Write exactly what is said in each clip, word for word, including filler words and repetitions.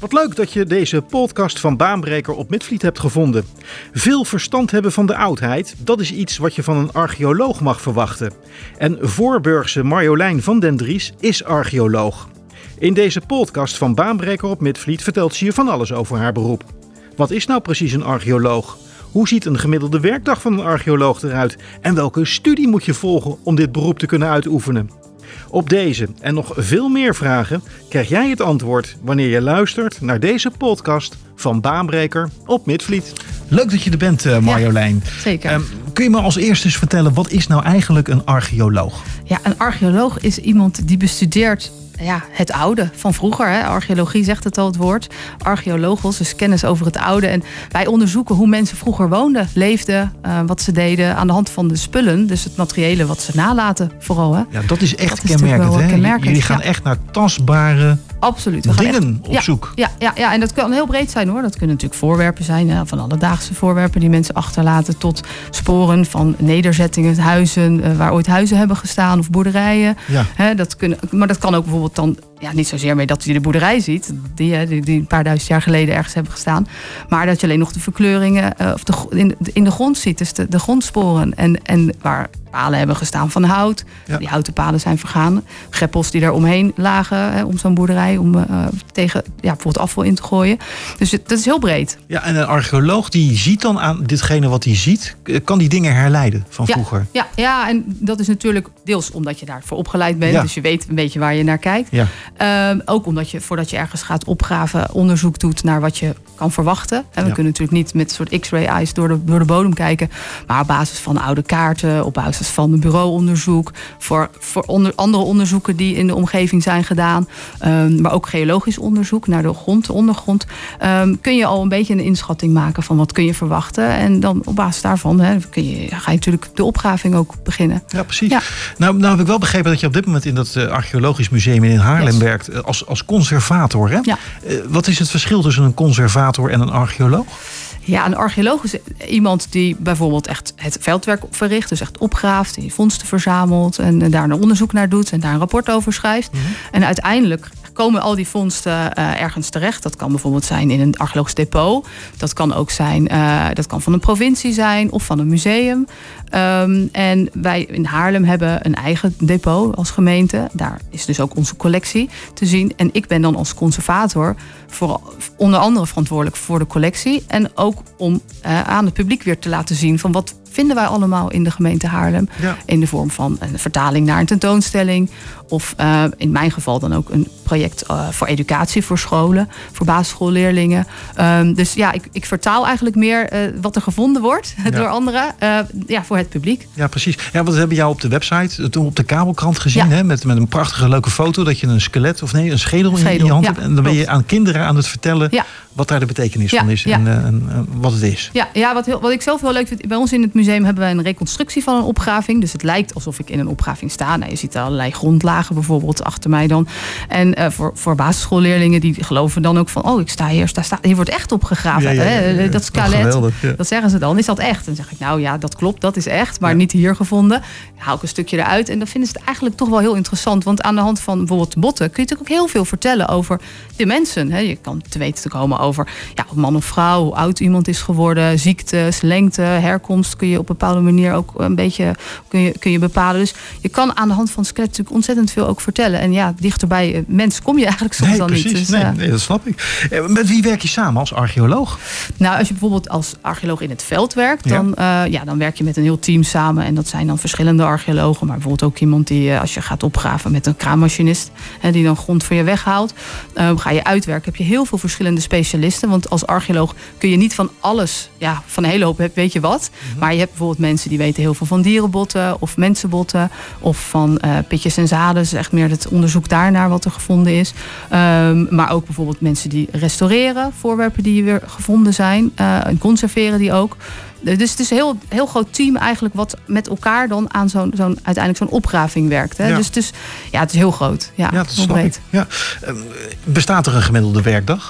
Wat leuk dat je deze podcast van Baanbreker op Midvliet hebt gevonden. Veel verstand hebben van de oudheid, dat is iets wat je van een archeoloog mag verwachten. En Voorburgse Marjolein van den Dries is archeoloog. In deze podcast van Baanbreker op Midvliet vertelt ze je van alles over haar beroep. Wat is nou precies een archeoloog? Hoe ziet een gemiddelde werkdag van een archeoloog eruit? En welke studie moet je volgen om dit beroep te kunnen uitoefenen? Op deze en nog veel meer vragen krijg jij het antwoord wanneer je luistert naar deze podcast van Baanbreker op Midvliet. Leuk dat je er bent, uh, Marjolein. Ja, zeker. Um, kun je me als eerste eens vertellen, wat is nou eigenlijk een archeoloog? Ja, een archeoloog is iemand die bestudeert ja, het oude van vroeger. Hè. Archeologie zegt het al, het woord. Archeologos, dus kennis over het oude. En wij onderzoeken hoe mensen vroeger woonden, leefden, uh, wat ze deden aan de hand van de spullen. Dus het materiële wat ze nalaten vooral. Hè. Ja, dat is echt dat kenmerkend. Is hè? kenmerkend. Jullie gaan ja. echt naar tastbare Absoluut. We dingen gaan echt, op ja, zoek. Ja, ja, ja, en dat kan heel breed zijn hoor. Dat kunnen natuurlijk voorwerpen zijn, hè, van alledaagse voorwerpen die mensen achterlaten, tot sporen van nederzettingen, huizen, uh, waar ooit huizen hebben gestaan of boerderijen. Ja. Hè, dat kunnen, maar dat kan ook bijvoorbeeld dan ja, niet zozeer mee dat je de boerderij ziet, die, die, die een paar duizend jaar geleden ergens hebben gestaan, maar dat je alleen nog de verkleuringen uh, of de, in, in de grond ziet, dus de, de grondsporen en, en waar palen hebben gestaan van hout. Ja. Die houten palen zijn vergaan. Greppels die er omheen lagen, hè, om zo'n boerderij, om uh, tegen ja, bijvoorbeeld afval in te gooien. Dus het, dat is heel breed. Ja, en een archeoloog die ziet dan aan ditgene wat hij ziet, kan die dingen herleiden van vroeger. Ja, ja, ja, en dat is natuurlijk deels omdat je daarvoor opgeleid bent. Ja. Dus je weet een beetje waar je naar kijkt. Ja. Um, ook omdat je, voordat je ergens gaat opgraven, onderzoek doet naar wat je kan verwachten. En we ja. kunnen natuurlijk niet met een soort x-ray eyes door de, door de bodem kijken, maar op basis van oude kaarten, op basis van een bureauonderzoek, voor, voor onder, andere onderzoeken die in de omgeving zijn gedaan, um, maar ook geologisch onderzoek naar de grond, de ondergrond, um, kun je al een beetje een inschatting maken van wat kun je verwachten. En dan op basis daarvan hè, kun je, ga je natuurlijk de opgraving ook beginnen. Ja, precies. Ja. Nou, nou heb ik wel begrepen dat je op dit moment in dat uh, archeologisch museum in Haarlem yes. werkt uh, als, als conservator. Hè? Ja. Uh, wat is het verschil tussen een conservator en een archeoloog? Ja, een archeoloog is iemand die bijvoorbeeld echt het veldwerk verricht. Dus echt opgraaft, die vondsten verzamelt en daar een onderzoek naar doet en daar een rapport over schrijft. Mm-hmm. En uiteindelijk komen al die vondsten uh, ergens terecht. Dat kan bijvoorbeeld zijn in een archeologisch depot. Dat kan ook zijn, uh, dat kan van een provincie zijn of van een museum. Um, en wij in Haarlem hebben een eigen depot als gemeente. Daar is dus ook onze collectie te zien. En ik ben dan als conservator voor, onder andere verantwoordelijk voor de collectie. En ook om uh, aan het publiek weer te laten zien van wat vinden wij allemaal in de gemeente Haarlem. Ja. In de vorm van een vertaling naar een tentoonstelling. Of uh, in mijn geval dan ook een project uh, voor educatie voor scholen. Voor basisschoolleerlingen. Um, dus ja, ik, ik vertaal eigenlijk meer uh, wat er gevonden wordt ja. door anderen. Uh, ja, voor het publiek. Ja, precies. Ja, wat hebben jou op de website, toen op de kabelkrant gezien. Ja. Hè, met, met een prachtige leuke foto. Dat je een skelet of nee, een schedel, een schedel in je hand ja, hebt. En dan ben je aan kinderen aan het vertellen ja. wat daar de betekenis ja, van is. Ja. En, uh, en uh, wat het is. Ja, ja wat, heel, wat ik zelf heel leuk vind. Bij ons in het museum hebben wij een reconstructie van een opgraving. Dus het lijkt alsof ik in een opgraving sta. Nou, je ziet allerlei grondlagen bijvoorbeeld achter mij dan. En uh, voor, voor basisschoolleerlingen die geloven dan ook van oh, ik sta hier, sta, sta, hier wordt echt opgegraven. Ja, ja, ja, ja, ja. Dat skelet, oh, ja. dat zeggen ze dan. Is dat echt? Dan zeg ik nou ja, dat klopt, dat is echt. Maar ja. niet hier gevonden. Dan haal ik een stukje eruit. En dan vinden ze het eigenlijk toch wel heel interessant. Want aan de hand van bijvoorbeeld de botten kun je natuurlijk ook heel veel vertellen over de mensen. Hè. Je kan te weten te komen over ja, man of vrouw, hoe oud iemand is geworden, ziektes, lengte, herkomst kun je op een bepaalde manier ook een beetje kun je, kun je bepalen. Dus je kan aan de hand van het skelet natuurlijk ontzettend veel ook vertellen. En ja, dichterbij mensen kom je eigenlijk soms nee, dan precies. niet. Dus, nee, uh, nee, dat snap ik. Met wie werk je samen als archeoloog? Nou, als je bijvoorbeeld als archeoloog in het veld werkt, dan, ja. Uh, ja, dan werk je met een heel team samen. En dat zijn dan verschillende archeologen. Maar bijvoorbeeld ook iemand die, uh, als je gaat opgraven met een kraammachinist, hè, die dan grond voor je weghaalt. Uh, ga je uitwerken, heb je heel veel verschillende specialisten. Want als archeoloog kun je niet van alles, ja, van een hele hoop weet je wat. Mm-hmm. Maar je hebt bijvoorbeeld mensen die weten heel veel van dierenbotten of mensenbotten. Of van uh, pitjes en zaden. Dus echt meer het onderzoek daarnaar wat er gevonden is. Um, maar ook bijvoorbeeld mensen die restaureren. Voorwerpen die weer gevonden zijn. Uh, en conserveren die ook. Dus het is een heel, heel groot team eigenlijk wat met elkaar dan aan zo'n, zo'n uiteindelijk zo'n opgraving werkt. Hè? Ja. Dus het is, ja, het is heel groot. Ja, ja dat snap ik. Ja. Uh, bestaat er een gemiddelde werkdag?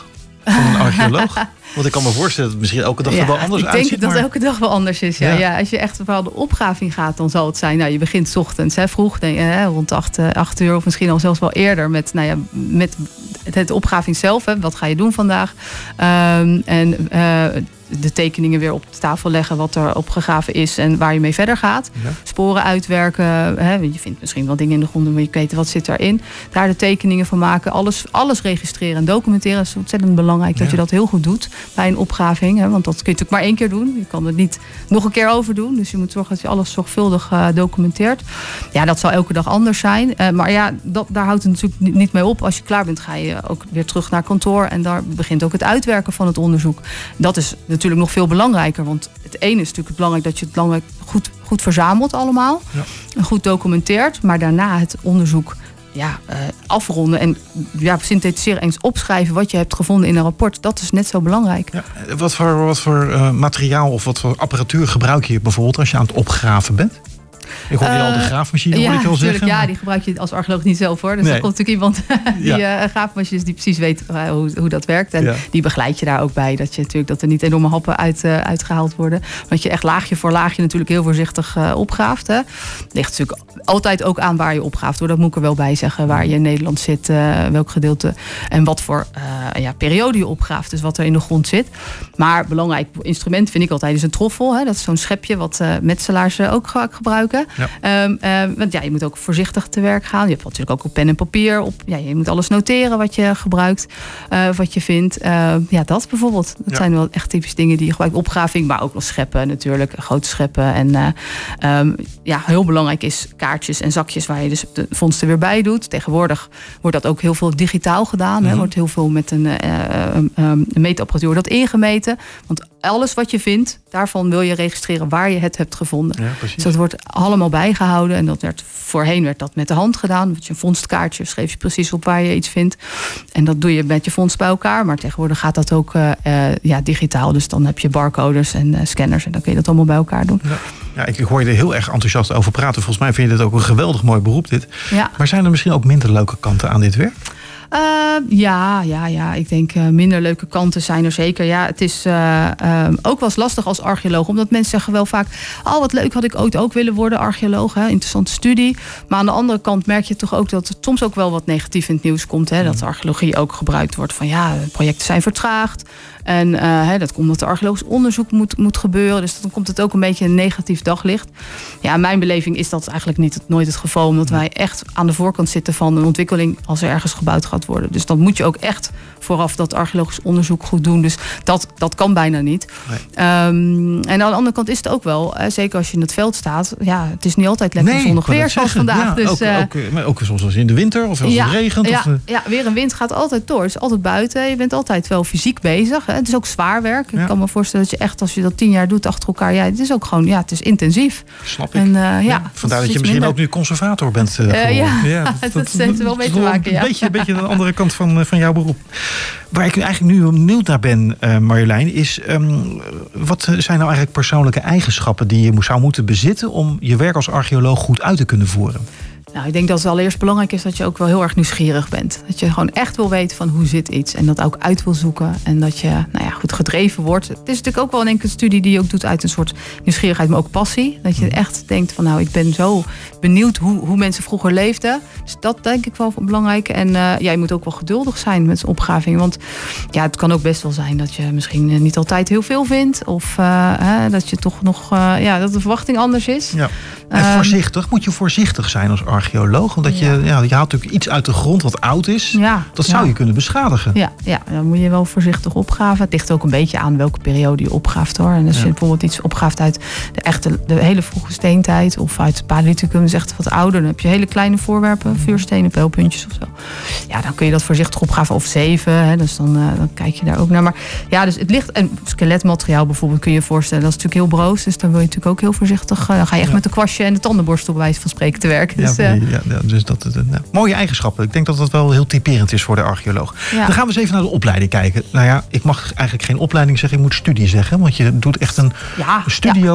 van een archeoloog? Want ik kan me voorstellen dat het misschien elke dag ja, er wel anders ik uitziet. Ik denk dat maar... elke dag wel anders is. Ja. Ja. Ja, als je echt een bepaalde opgraving gaat, dan zal het zijn... Nou, je begint 's ochtends hè, vroeg, denk, hè, rond acht, acht uur... of misschien al zelfs wel eerder met, nou ja, met het opgraving zelf. Hè, wat ga je doen vandaag? Um, en uh, de tekeningen weer op de tafel leggen... wat er opgegraven is en waar je mee verder gaat. Ja. Sporen uitwerken. Hè, je vindt misschien wel dingen in de grond, maar je weet wat zit erin. Daar de tekeningen van maken. Alles, alles registreren en documenteren. Het is ontzettend belangrijk dat ja. je dat heel goed doet bij een opgraving. Hè, want dat kun je natuurlijk maar één keer doen. Je kan het niet nog een keer overdoen. Dus je moet zorgen dat je alles zorgvuldig uh, documenteert. Ja, dat zal elke dag anders zijn. Uh, maar ja, dat, daar houdt het natuurlijk niet mee op. Als je klaar bent, ga je ook weer terug naar kantoor. En daar begint ook het uitwerken van het onderzoek. Dat is natuurlijk nog veel belangrijker. Want het ene is natuurlijk belangrijk dat je het belangrijk goed, goed verzamelt allemaal. Ja. En goed documenteert. Maar daarna het onderzoek ja, uh, afronden en ja, synthetiseren en opschrijven wat je hebt gevonden in een rapport. Dat is net zo belangrijk. Ja, wat voor, wat voor uh, materiaal of wat voor apparatuur gebruik je bijvoorbeeld als je aan het opgraven bent? Ik hoorde uh, al de graafmachine, ja, hoor ik al zeggen. Ja, die gebruik je als archeoloog niet zelf hoor. Dus nee. er komt natuurlijk iemand die ja. uh, graafmachines die precies weet uh, hoe, hoe dat werkt. En ja. die begeleid je daar ook bij. Dat je natuurlijk dat er niet enorme happen uit, uh, uitgehaald worden. Want je echt laagje voor laagje natuurlijk heel voorzichtig uh, opgraaft. Hè. Ligt natuurlijk altijd ook aan waar je opgraaft. Hoor. Dat moet ik er wel bij zeggen. Waar je in Nederland zit, uh, welk gedeelte en wat voor uh, ja, periode je opgraaft. Dus wat er in de grond zit. Maar belangrijk instrument vind ik altijd is een troffel. Hè. Dat is zo'n schepje wat uh, metselaars uh, ook vaak gebruiken. Ja. Um, uh, want ja, je moet ook voorzichtig te werk gaan. Je hebt natuurlijk ook op pen en papier. Op, ja, je moet alles noteren wat je gebruikt, uh, wat je vindt. Uh, ja, dat bijvoorbeeld. Dat ja. zijn wel echt typisch dingen die je gebruikt. Opgraving, maar ook wel scheppen natuurlijk. Grote scheppen. En uh, um, ja, heel belangrijk is kaartjes en zakjes waar je dus de vondsten weer bij doet. Tegenwoordig wordt dat ook heel veel digitaal gedaan. Mm-hmm. Hè. Wordt heel veel met een, uh, um, um, een meetapparatuur dat ingemeten. Want alles wat je vindt, daarvan wil je registreren waar je het hebt gevonden. Ja, precies. Dus dat wordt allemaal bijgehouden. En dat werd, voorheen werd dat met de hand gedaan. Met je een vondstkaartje schreef je precies op waar je iets vindt. En dat doe je met je vondst bij elkaar. Maar tegenwoordig gaat dat ook uh, uh, ja, digitaal. Dus dan heb je barcodes en uh, scanners. En dan kun je dat allemaal bij elkaar doen. Ja. Ja, ik hoor je er heel erg enthousiast over praten. Volgens mij vind je dit ook een geweldig mooi beroep dit. Ja. Maar zijn er misschien ook minder leuke kanten aan dit werk? Uh, ja, ja, ja, ik denk uh, minder leuke kanten zijn er zeker. Ja, het is uh, uh, ook wel eens lastig als archeoloog. Omdat mensen zeggen wel vaak... oh, wat leuk, had ik ooit ook willen worden archeoloog. Hè? Interessante studie. Maar aan de andere kant merk je toch ook dat er soms ook wel wat negatief in het nieuws komt. Hè? Dat archeologie ook gebruikt wordt van... ja, projecten zijn vertraagd. En uh, hè, dat komt omdat er archeologisch onderzoek moet, moet gebeuren. Dus dan komt het ook een beetje een negatief daglicht. Ja, in mijn beleving is dat eigenlijk niet, nooit het geval. Omdat wij echt aan de voorkant zitten van een ontwikkeling... als er ergens gebouwd gaat worden. Dus dan moet je ook echt vooraf dat archeologisch onderzoek goed doen. Dus dat, dat kan bijna niet. Nee. Um, en aan de andere kant is het ook wel, hè, zeker als je in het veld staat... ja, het is niet altijd lekker nee, zonnig weer zoals vandaag. Ja, dus, ook, uh, ook, maar ook soms als in de winter of als ja, het regent. Ja, of, uh... ja, weer en wind gaat altijd door. Het is altijd buiten. Je bent altijd wel fysiek bezig. Hè. Het is ook zwaar werk. Ja. Ik kan me voorstellen dat je echt, als je dat tien jaar doet achter elkaar... ja, het is ook gewoon, ja, het is intensief. Snap ik. En, uh, ja, ja, vandaar dat, dat je misschien minder. ook nu conservator bent. Uh, uh, ja, ja, dat, dat, dat heeft er wel mee te maken. Een ja. beetje, beetje de andere kant van, van jouw beroep. Waar ik eigenlijk nu benieuwd naar ben, uh, Marjolein... is um, wat zijn nou eigenlijk persoonlijke eigenschappen... die je zou moeten bezitten om je werk als archeoloog goed uit te kunnen voeren? Nou, ik denk dat het allereerst belangrijk is dat je ook wel heel erg nieuwsgierig bent. Dat je gewoon echt wil weten van hoe zit iets. En dat ook uit wil zoeken. En dat je nou ja, goed gedreven wordt. Het is natuurlijk ook wel een enkele studie die je ook doet uit een soort nieuwsgierigheid, maar ook passie. Dat je echt denkt van nou, ik ben zo benieuwd hoe, hoe mensen vroeger leefden. Dus dat denk ik wel belangrijk. En uh, ja, je moet ook wel geduldig zijn met zijn opgraving. Want ja, het kan ook best wel zijn dat je misschien niet altijd heel veel vindt. Of uh, hè, dat je toch nog, uh, ja, dat de verwachting anders is. Ja. En voorzichtig, moet je voorzichtig zijn als archeoloog? Omdat je, ja. Ja, je haalt natuurlijk iets uit de grond wat oud is. Ja, dat zou ja. je kunnen beschadigen. Ja, ja, dan moet je wel voorzichtig opgraven. Het ligt ook een beetje aan welke periode je opgraaft, hoor. En als ja. je bijvoorbeeld iets opgraaft uit de, echte, de hele vroege steentijd... of uit het Paleolithicum, is echt wat ouder... dan heb je hele kleine voorwerpen, vuurstenen, pijlpuntjes of zo. Ja, dan kun je dat voorzichtig opgraven. Of zeven, hè, dus dan, uh, dan kijk je daar ook naar. Maar ja, dus het ligt... En skeletmateriaal bijvoorbeeld kun je je voorstellen... dat is natuurlijk heel broos, dus dan wil je natuurlijk ook heel voorzichtig... Uh, dan ga je echt ja. met de kwastje en de tandenborstel bij wijze van spreken te werken. Dus, ja, ja, ja, dus dat, uh, nou, mooie eigenschappen. Ik denk dat dat wel heel typerend is voor de archeoloog. Ja. Dan gaan we eens even naar de opleiding kijken. Nou ja, ik mag eigenlijk geen opleiding zeggen, ik moet studie zeggen. Want je doet echt een ja, studio... Ja.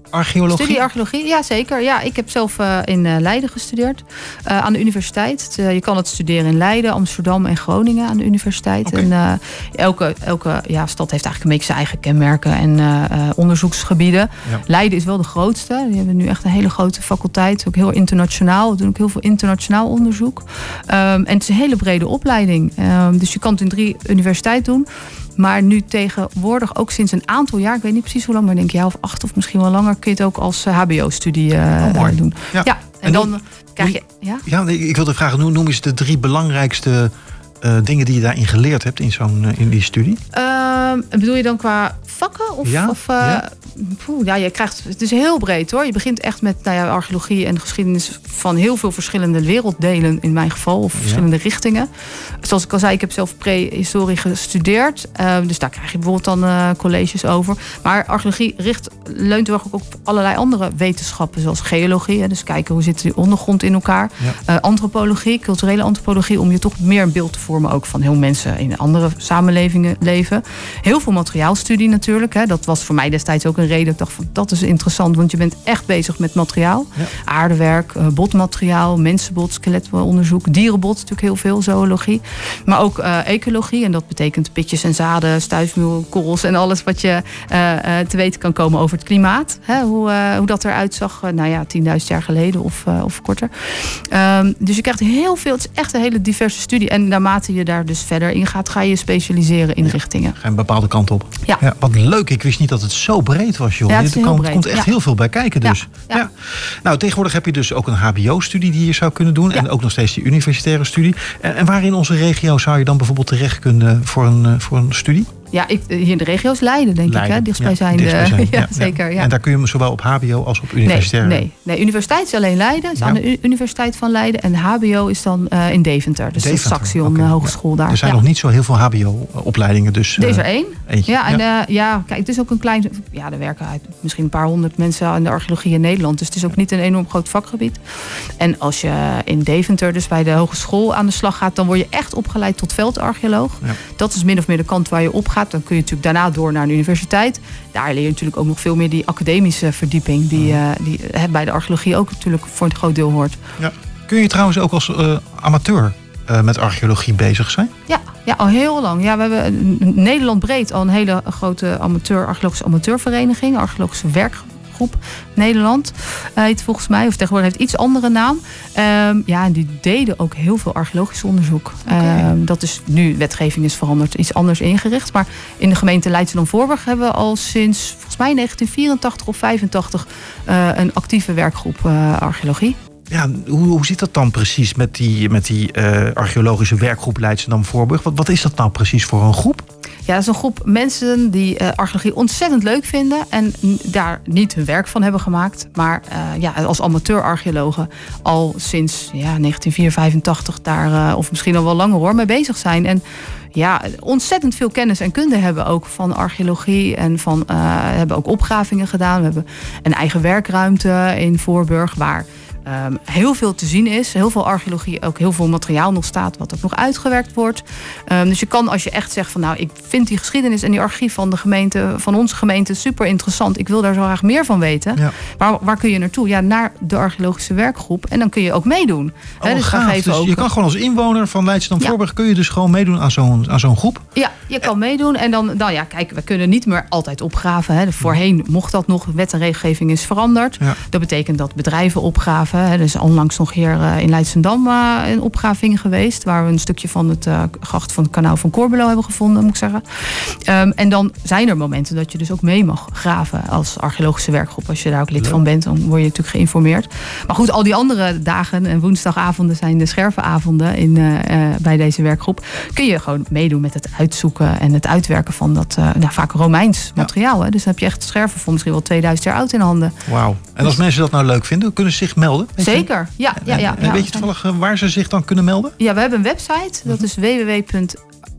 archeologie? Studie archeologie, ja zeker. Ja, ik heb zelf uh, in uh, Leiden gestudeerd. Uh, aan de universiteit. Uh, je kan het studeren in Leiden, Amsterdam en Groningen aan de universiteit. Okay. En uh, elke, elke ja, stad heeft eigenlijk een beetje zijn eigen kenmerken en uh, uh, onderzoeksgebieden. Ja. Leiden is wel de grootste. Die hebben nu echt een hele grote faculteit. Ook heel internationaal. We doen ook heel veel internationaal onderzoek. Um, en het is een hele brede opleiding. Um, dus je kan het in drie universiteiten doen. Maar nu tegenwoordig, ook sinds een aantal jaar, ik weet niet precies hoe lang, maar denk ik ja of acht of misschien wel langer, kun je het ook als H B O-studie uh, oh, doen. Ja, ja en, en dan noem, krijg je. Ja? ja, ik wilde vragen, noem, noem eens de drie belangrijkste uh, dingen die je daarin geleerd hebt in, zo'n, uh, in die studie. Uh, bedoel je dan qua vakken? Of, ja, of, uh, ja. Poeh, ja, je krijgt, het is heel breed hoor. Je begint echt met nou ja, archeologie en geschiedenis van heel veel verschillende werelddelen in mijn geval. Of verschillende ja. richtingen. Zoals ik al zei, ik heb zelf prehistorie gestudeerd. Uh, dus daar krijg je bijvoorbeeld dan uh, colleges over. Maar archeologie richt, leunt ook op allerlei andere wetenschappen. Zoals geologie. Hè, dus kijken hoe zit de ondergrond in elkaar. Ja. Uh, antropologie, culturele antropologie. Om je toch meer een beeld te vormen ook van hoe mensen in andere samenlevingen leven. Heel veel materiaalstudie natuurlijk. Hè. Dat was voor mij destijds ook een reden. Ik dacht van dat is interessant. Want je bent echt bezig met materiaal. Ja. Aardewerk, uh, botmateriaal, mensenbot, skeletonderzoek. Dierenbot natuurlijk heel veel, zoologie. Maar ook uh, ecologie. En dat betekent pitjes en zaden, stuifmeel, korrels en alles wat je uh, uh, te weten kan komen over het klimaat. Hè, hoe, uh, hoe dat eruit zag, uh, nou ja, tienduizend jaar geleden of, uh, of korter. Um, dus je krijgt heel veel. Het is echt een hele diverse studie. En naarmate je daar dus verder in gaat, ga je specialiseren in ja. richtingen. Ga je een bepaalde kant op. Ja. Ja, wat leuk. Ik wist niet dat het zo breed was, joh. Ja, het is er heel kan, breed. komt echt ja. heel veel bij kijken dus. Ja. Ja. Ja. Nou, tegenwoordig heb je dus ook een H B O-studie die je zou kunnen doen. Ja. En ook nog steeds die universitaire studie. En, en waar in onze regio zou je dan bijvoorbeeld terecht kunnen voor een, voor een studie? Ja, ik, hier in de regio's Leiden, denk Leiden. ik. Hè? Dichtstbijzijnde. Ja, dichtstbijzijnde. Ja, ja, zeker. Ja. En daar kun je hem zowel op H B O als op universitair... Nee, nee, nee. Universiteit is alleen Leiden. Is ja. aan de U- Universiteit van Leiden. En H B O is dan uh, in Deventer. Dus Deventer. De Saxion okay. Hogeschool ja. daar. Er zijn ja. nog niet zo heel veel H B O-opleidingen. Dus, er is er één. Eentje. Ja, en ja. Uh, ja, kijk, het is ook een klein... Ja, er werken uit misschien een paar honderd mensen aan de archeologie in Nederland. Dus het is ook niet een enorm groot vakgebied. En als je in Deventer, dus bij de hogeschool aan de slag gaat, dan word je echt opgeleid tot veldarcheoloog. Ja. Dat is min of meer de kant waar je op gaat. Dan kun je natuurlijk daarna door naar een universiteit. Daar leer je natuurlijk ook nog veel meer die academische verdieping, die, uh, die uh, bij de archeologie ook natuurlijk voor een groot deel hoort. Ja. Kun je trouwens ook als uh, amateur uh, met archeologie bezig zijn? Ja, ja, al heel lang. Ja, we hebben in Nederland breed al een hele grote amateur, archeologische amateurvereniging, archeologische werkgroep. Groep Nederland uh, heet volgens mij, of tegenwoordig heeft iets andere naam. Um, ja, en die deden ook heel veel archeologisch onderzoek. Okay. Um, dat is nu, wetgeving is veranderd, iets anders ingericht. Maar in de gemeente Leidschendam-Voorburg hebben we al sinds volgens mij negentien vierentachtig of vijfentachtig uh, een actieve werkgroep uh, archeologie. Ja, hoe, hoe zit dat dan precies met die, met die uh, archeologische werkgroep Leidschendam-Voorburg? Wat, wat is dat nou precies voor een groep? Ja, dat is een groep mensen die uh, archeologie ontzettend leuk vinden en daar niet hun werk van hebben gemaakt. Maar uh, ja, als amateur-archeologen al sinds ja, negentien vierentachtig daar, uh, of misschien al wel langer hoor, mee bezig zijn. En ja, ontzettend veel kennis en kunde hebben ook van archeologie en van uh, hebben ook opgravingen gedaan. We hebben een eigen werkruimte in Voorburg waar Um, heel veel te zien is. Heel veel archeologie, ook heel veel materiaal nog staat wat ook nog uitgewerkt wordt. Um, dus je kan, als je echt zegt van nou, ik vind die geschiedenis en die archief van de gemeente, van onze gemeente super interessant. Ik wil daar zo graag meer van weten. Ja. Maar waar kun je naartoe? Ja, naar de archeologische werkgroep. En dan kun je ook meedoen. Oh, He, dus gaaf. Dus ook... Je kan gewoon als inwoner van Leidschendam-Voorburg, ja. kun je dus gewoon meedoen aan zo'n, aan zo'n groep? Ja, je kan meedoen. En dan, dan ja, kijk, we kunnen niet meer altijd opgraven. Hè. Voorheen mocht dat nog. Wet en regelgeving is veranderd. Ja. Dat betekent dat bedrijven opgraven. Er is onlangs nog hier in Leidschendam uh, een opgraving geweest, waar we een stukje van het uh, gracht van het kanaal van Corbelo hebben gevonden, moet ik zeggen. Um, en dan zijn er momenten dat je dus ook mee mag graven als archeologische werkgroep. Als je daar ook lid Leuk. van bent, dan word je natuurlijk geïnformeerd. Maar goed, al die andere dagen en woensdagavonden zijn de schervenavonden in, uh, uh, bij deze werkgroep. Kun je gewoon meedoen met het uitzoeken en het uitwerken van dat uh, nou, vaak Romeins materiaal. Ja. Hè? Dus dan heb je echt scherven van misschien wel tweeduizend jaar oud in handen. Wauw. En als dus, mensen dat nou leuk vinden, kunnen ze zich melden? Zeker, ja. ja, ja, en, en ja, weet je toevallig waar ze zich dan kunnen melden? Ja, we hebben een website. Dat is w w w punt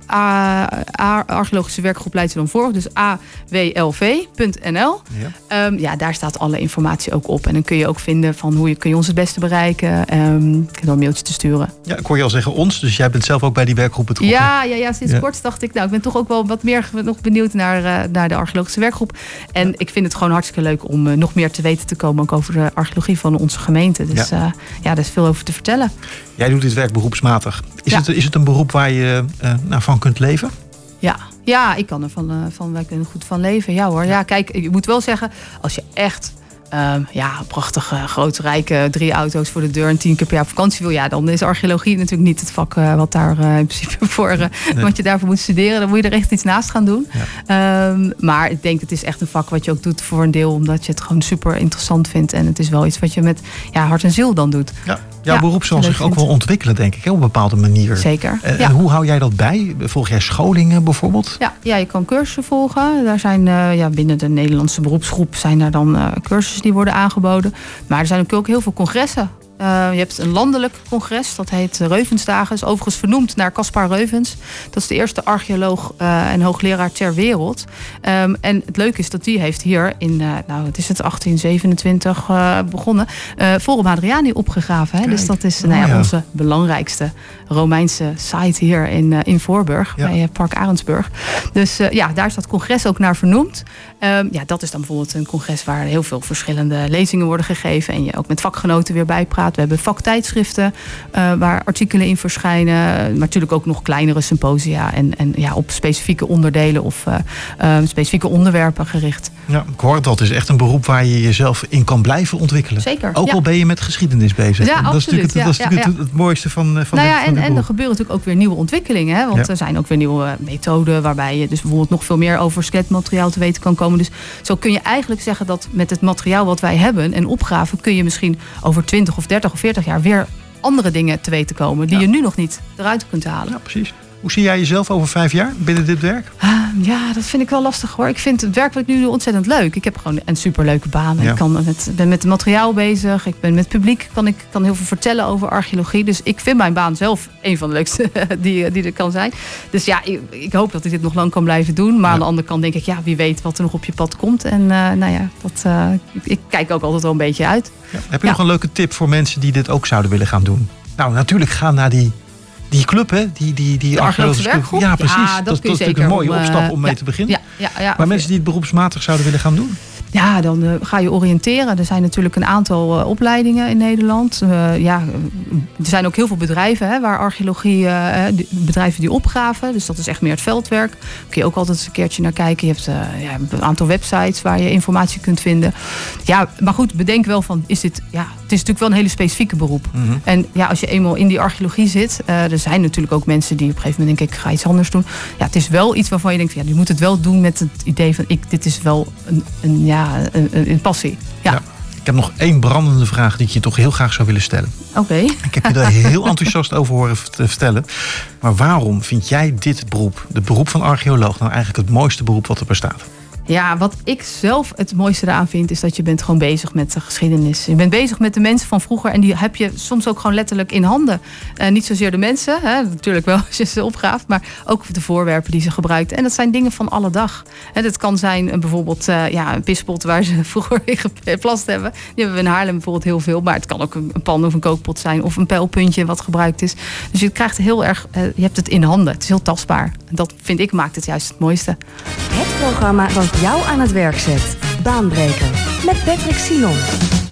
A, A, Archeologische Werkgroep Leidschendam Voorburg. Dus a w l v punt n l. Ja. Um, ja, daar staat alle informatie ook op. En dan kun je ook vinden van hoe je, kun je ons het beste bereiken. Um, door een mailtje te sturen. Ja, ik hoor je al zeggen ons. Dus jij bent zelf ook bij die werkgroep betrokken. Ja, ja, ja sinds ja. kort dacht ik, nou, ik ben toch ook wel wat meer nog benieuwd naar, uh, naar de Archeologische Werkgroep. En ja. ik vind het gewoon hartstikke leuk om uh, nog meer te weten te komen ook over de archeologie van onze gemeente. Dus ja, uh, ja daar is veel over te vertellen. Jij doet dit werk beroepsmatig. Is, ja. het, is het een beroep waar je uh, nou, van kunt leven? Ja. Ja, ik kan er van, uh, van wij kunnen goed van leven. Ja hoor. Ja, kijk, ik moet wel zeggen, als je echt Um, ja, prachtige, grote, rijke, drie auto's voor de deur en tien keer per jaar op vakantie wil. Ja, dan is archeologie natuurlijk niet het vak uh, wat daar uh, in principe voor, uh, nee. wat je daarvoor moet studeren. Dan moet je er echt iets naast gaan doen. Ja. Um, maar ik denk, het is echt een vak wat je ook doet voor een deel, omdat je het gewoon super interessant vindt. En het is wel iets wat je met ja, hart en ziel dan doet. Ja. Jouw ja, beroep zal zich ook wel ontwikkelen, denk ik, op een bepaalde manier. Zeker. En, ja. en hoe hou jij dat bij? Volg jij scholingen bijvoorbeeld? Ja, ja je kan cursussen volgen. Daar zijn uh, ja, binnen de Nederlandse beroepsgroep zijn er dan uh, cursussen die worden aangeboden. Maar er zijn ook heel veel congressen. Uh, je hebt een landelijk congres, dat heet Reuvensdagen. Is overigens vernoemd naar Caspar Reuvens. Dat is de eerste archeoloog uh, en hoogleraar ter wereld. Um, en het leuke is dat die heeft hier in, uh, nou het is het achttien zevenentwintig uh, begonnen, uh, Forum Hadriani opgegraven. Hè? Dus dat is nou ja, oh, ja. onze belangrijkste Romeinse site hier in, uh, in Voorburg, ja. bij uh, Park Arendsburg. Dus uh, ja, daar is dat congres ook naar vernoemd. Um, ja, dat is dan bijvoorbeeld een congres waar heel veel verschillende lezingen worden gegeven en je ook met vakgenoten weer bijpraat. We hebben vaktijdschriften uh, waar artikelen in verschijnen. Maar natuurlijk ook nog kleinere symposia. En, en ja, op specifieke onderdelen of uh, uh, specifieke onderwerpen gericht. Ja, ik hoor dat is echt een beroep waar je jezelf in kan blijven ontwikkelen. Zeker. Ook ja. al ben je met geschiedenis bezig. Ja, dat absoluut. is natuurlijk, ja, dat is natuurlijk ja, het, het mooiste van, van nou ja, de, van en, de en er gebeuren natuurlijk ook weer nieuwe ontwikkelingen. Hè? Want ja. er zijn ook weer nieuwe methoden waarbij je dus bijvoorbeeld nog veel meer over skeletmateriaal te weten kan komen. Dus zo kun je eigenlijk zeggen dat met het materiaal wat wij hebben en opgraven kun je misschien over twintig of dertig of veertig jaar weer andere dingen te weten komen die ja. je nu nog niet eruit kunt halen. Ja, precies. Hoe zie jij jezelf over vijf jaar binnen dit werk? Uh, ja, dat vind ik wel lastig hoor. Ik vind het werk wat ik nu doe ontzettend leuk. Ik heb gewoon een superleuke baan. Ja. Ik kan met, ben met het materiaal bezig. Ik ben met publiek. Kan ik kan heel veel vertellen over archeologie. Dus ik vind mijn baan zelf een van de leukste die, die er kan zijn. Dus ja, ik, ik hoop dat ik dit nog lang kan blijven doen. Maar ja. aan de andere kant denk ik, ja, wie weet wat er nog op je pad komt. En uh, nou ja, dat, uh, ik, ik kijk ook altijd wel een beetje uit. Ja. Heb je ja. nog een leuke tip voor mensen die dit ook zouden willen gaan doen? Nou, natuurlijk ga naar die... Die club, hè? Die, die, die de archeologische werkgroep? Ja, precies. Ja, dat, dat, dat is natuurlijk een mooie om, opstap om mee ja, te beginnen. Ja, ja, ja, maar mensen die het beroepsmatig zouden willen gaan doen? Ja, dan uh, ga je oriënteren. Er zijn natuurlijk een aantal uh, opleidingen in Nederland. Uh, ja, er zijn ook heel veel bedrijven hè, waar archeologie, uh, bedrijven die opgraven. Dus dat is echt meer het veldwerk. Daar kun je ook altijd eens een keertje naar kijken. Je hebt uh, ja, een aantal websites waar je informatie kunt vinden. Ja, maar goed, bedenk wel van, is dit, ja, het is natuurlijk wel een hele specifieke beroep. Mm-hmm. En ja, als je eenmaal in die archeologie zit, uh, er zijn natuurlijk ook mensen die op een gegeven moment denken, ik ga iets anders doen. Ja, het is wel iets waarvan je denkt, ja, je moet het wel doen met het idee van, ik, dit is wel een, een ja, Een, een, een passie. Ja. Ja. Ik heb nog één brandende vraag die ik je toch heel graag zou willen stellen. Oké. Okay. Ik heb je daar heel enthousiast over horen vertellen. Maar waarom vind jij dit beroep, het beroep van archeoloog, nou eigenlijk het mooiste beroep wat er bestaat? Ja, wat ik zelf het mooiste eraan vind, is dat je bent gewoon bezig met de geschiedenis. Je bent bezig met de mensen van vroeger en die heb je soms ook gewoon letterlijk in handen. Uh, niet zozeer de mensen, hè, natuurlijk wel als je ze opgraaft, maar ook de voorwerpen die ze gebruikt. En dat zijn dingen van alle dag. En dat kan zijn uh, bijvoorbeeld uh, ja, een pispot waar ze vroeger in geplast hebben. Die hebben we in Haarlem bijvoorbeeld heel veel, maar het kan ook een, een pan of een kookpot zijn of een pijlpuntje wat gebruikt is. Dus je krijgt heel erg, uh, je hebt het in handen. Het is heel tastbaar. En dat vind ik maakt het juist het mooiste. Het programma dat jou aan het werk zet. Baanbreker met Patrick Simon.